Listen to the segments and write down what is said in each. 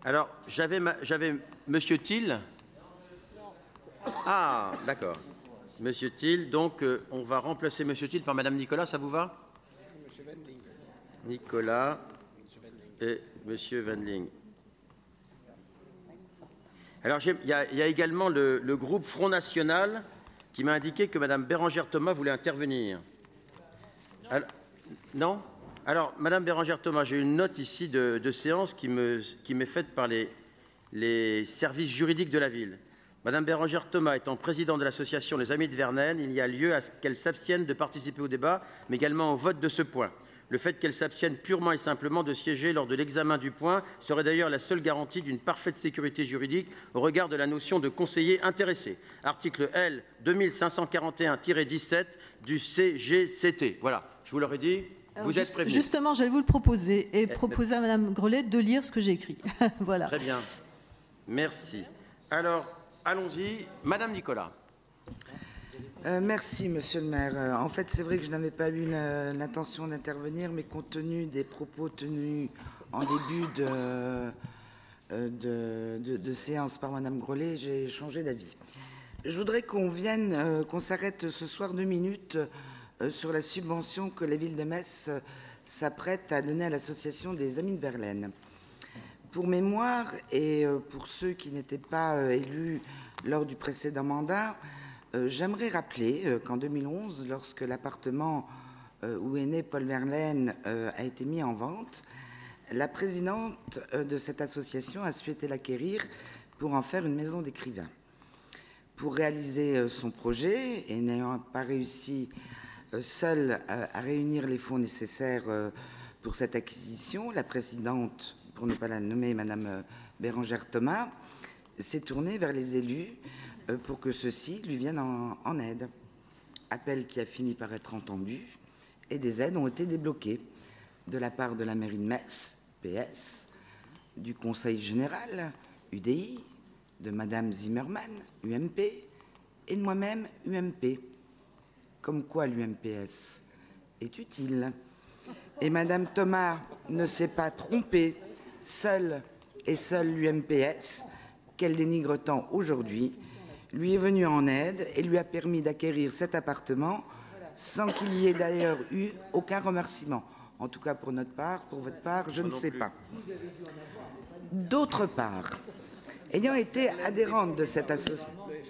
Alors, j'avais Monsieur Thiel. Ah, d'accord. Monsieur Thiel, donc on va remplacer Monsieur Thiel par Madame Nicolas, ça vous va? Nicolas et Monsieur Wendling. Alors, il y a également le groupe Front National qui m'a indiqué que Madame Bérengère Thomas voulait intervenir. Alors, non? Alors, Madame Bérengère Thomas, j'ai une note ici de séance qui m'est faite par les services juridiques de la ville. Madame Bérengère Thomas étant présidente de l'association Les Amis de Verlaine, il y a lieu à ce qu'elle s'abstienne de participer au débat, mais également au vote de ce point. Le fait qu'elle s'abstienne purement et simplement de siéger lors de l'examen du point serait d'ailleurs la seule garantie d'une parfaite sécurité juridique au regard de la notion de conseiller intéressé. Article L. 2541-17 du CGCT. Voilà, je vous l'aurais dit, vous êtes prévenus. Justement, j'allais vous le proposer et proposer à Madame Grelet de lire ce que j'ai écrit. Voilà. Très bien. Merci. Alors, allons-y. Madame Nicolas. Merci, Monsieur le maire. En fait, c'est vrai que je n'avais pas eu l'intention d'intervenir, mais compte tenu des propos tenus en début de séance par Madame Grelet, j'ai changé d'avis. Je voudrais qu'on s'arrête ce soir 2 minutes sur la subvention que la ville de Metz s'apprête à donner à l'association des Amis de Verlaine. Pour mémoire, et pour ceux qui n'étaient pas élus lors du précédent mandat, j'aimerais rappeler qu'en 2011, lorsque l'appartement où est né Paul Verlaine a été mis en vente, la présidente de cette association a souhaité l'acquérir pour en faire une maison d'écrivain. Pour réaliser son projet, et n'ayant pas réussi seule à réunir les fonds nécessaires pour cette acquisition, la présidente, pour ne pas la nommer, Madame Bérengère Thomas, s'est tournée vers les élus pour que ceux-ci lui viennent en aide. Appel qui a fini par être entendu et des aides ont été débloquées de la part de la mairie de Metz, PS, du Conseil général, UDI, de Madame Zimmermann, UMP, et de moi-même, UMP. Comme quoi l'UMPS est utile. Et Madame Thomas ne s'est pas trompée, seule l'UMPS, qu'elle dénigre tant aujourd'hui, lui est venue en aide et lui a permis d'acquérir cet appartement sans qu'il y ait d'ailleurs eu aucun remerciement. En tout cas pour notre part, pour votre part, je ne sais pas. D'autre part, ayant été adhérente de cette association,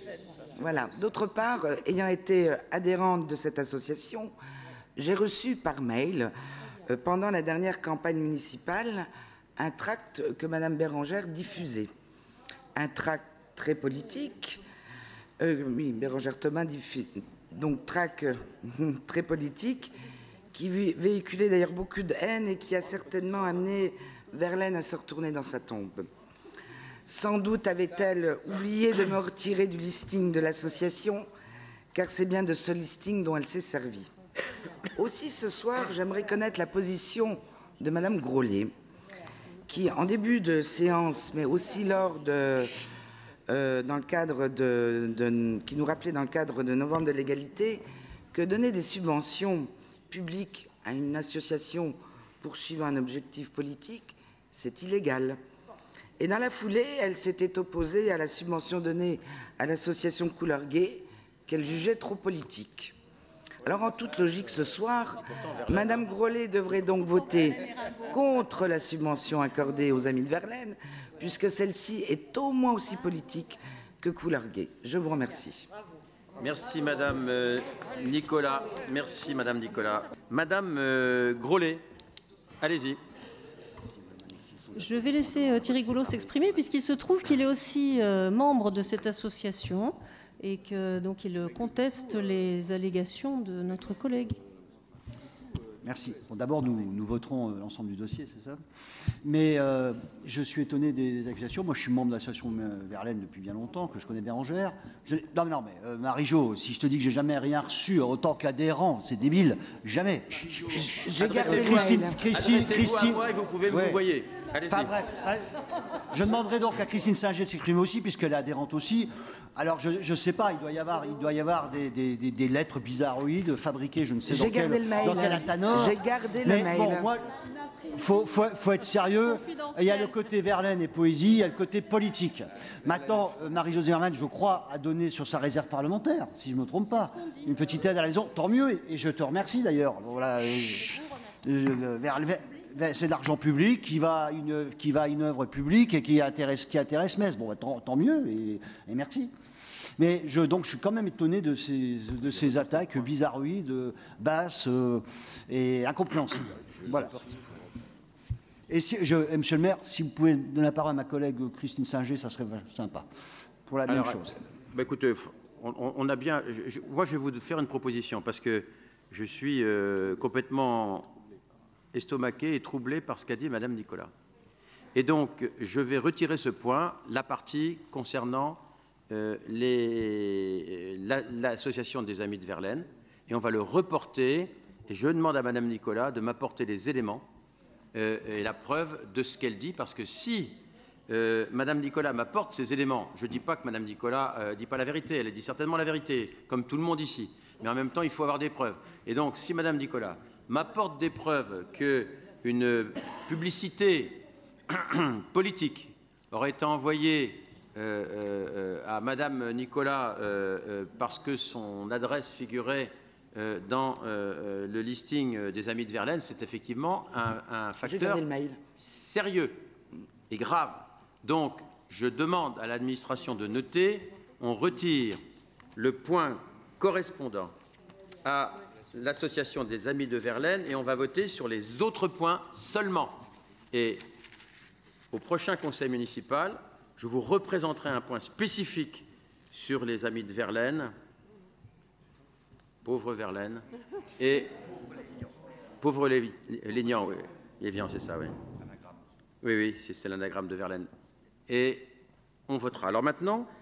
j'ai reçu par mail, pendant la dernière campagne municipale, un tract que Madame Bérengère diffusait. Un tract très politique. Oui, Bérengère Thomas diffuse. Donc, tract très politique, qui véhiculait d'ailleurs beaucoup de haine et qui a certainement amené Verlaine à se retourner dans sa tombe. Sans doute avait-elle oublié de me retirer du listing de l'association, car c'est bien de ce listing dont elle s'est servie. Aussi, ce soir, j'aimerais connaître la position de Madame Grelet, qui, en début de séance, mais aussi lors dans le cadre qui nous rappelait dans le cadre de Novembre de l'égalité, que donner des subventions publiques à une association poursuivant un objectif politique, c'est illégal. Et dans la foulée, elle s'était opposée à la subvention donnée à l'association Couleur Gay, qu'elle jugeait trop politique. Alors, en toute logique, ce soir, Madame Grelet devrait donc voter contre la subvention accordée aux Amis de Verlaine, puisque celle-ci est au moins aussi politique que Couleur Gay. Je vous remercie. Merci Madame Nicolas. Merci Madame Nicolas. Madame Grelet, allez-y. Je vais laisser Thierry Goulot s'exprimer, puisqu'il se trouve qu'il est aussi membre de cette association et que donc il conteste les allégations de notre collègue. Merci. Bon, d'abord, nous voterons l'ensemble du dossier, c'est ça. Mais je suis étonné des accusations. Moi, je suis membre de l'association Verlaine depuis bien longtemps, que je connais Bérengère. Non, mais Marie-Jo, si je te dis que j'ai jamais rien reçu autant qu'adhérent, c'est débile. Jamais. Adressez-vous à moi et vous pouvez me voyer. Allez-y. Enfin, bref. Je demanderai donc à Christine Singer de s'exprimer aussi, puisqu'elle est adhérente aussi. Alors, je ne sais pas, il doit y avoir des lettres bizarroïdes fabriquées, je ne sais dans quel atanor. J'ai gardé le mail. Bon, moi, faut être sérieux. Il y a le côté Verlaine et poésie, il y a le côté politique. Maintenant, Marie-Josée Verlaine, je crois, a donné sur sa réserve parlementaire, si je ne me trompe pas, une petite aide à la maison. Tant mieux, et je te remercie d'ailleurs. Voilà, c'est de l'argent public qui va à une œuvre publique et qui intéresse Metz. Bon, tant mieux, et merci. Mais je suis quand même étonné de ces attaques bizarroïdes, basses et incompréhensibles. Voilà. Et monsieur le maire, si vous pouvez donner la parole à ma collègue Christine Singer, ça serait sympa. Pour la même chose. Écoutez, on a bien. Moi, je vais vous faire une proposition parce que je suis complètement estomaqué et troublé par ce qu'a dit Madame Nicolas. Et donc, je vais retirer ce point, la partie concernant l'association des Amis de Verlaine, et on va le reporter. Et je demande à Madame Nicolas de m'apporter les éléments et la preuve de ce qu'elle dit, parce que si Madame Nicolas m'apporte ces éléments, je ne dis pas que Madame Nicolas ne dit pas la vérité, elle dit certainement la vérité, comme tout le monde ici, mais en même temps, il faut avoir des preuves. Et donc, si Madame Nicolas m'apporte des preuves qu'une publicité politique aurait été envoyée à Madame Nicolas parce que son adresse figurait dans le listing des Amis de Verlaine, c'est effectivement un facteur sérieux et grave. Donc, je demande à l'administration de noter, on retire le point correspondant à l'association des Amis de Verlaine et on va voter sur les autres points seulement. Et au prochain conseil municipal, je vous représenterai un point spécifique sur les Amis de Verlaine, pauvre Verlaine, et pauvre Lénian, oui. Lévian, c'est ça, oui. Oui, c'est l'anagramme de Verlaine. Et on votera. Alors maintenant,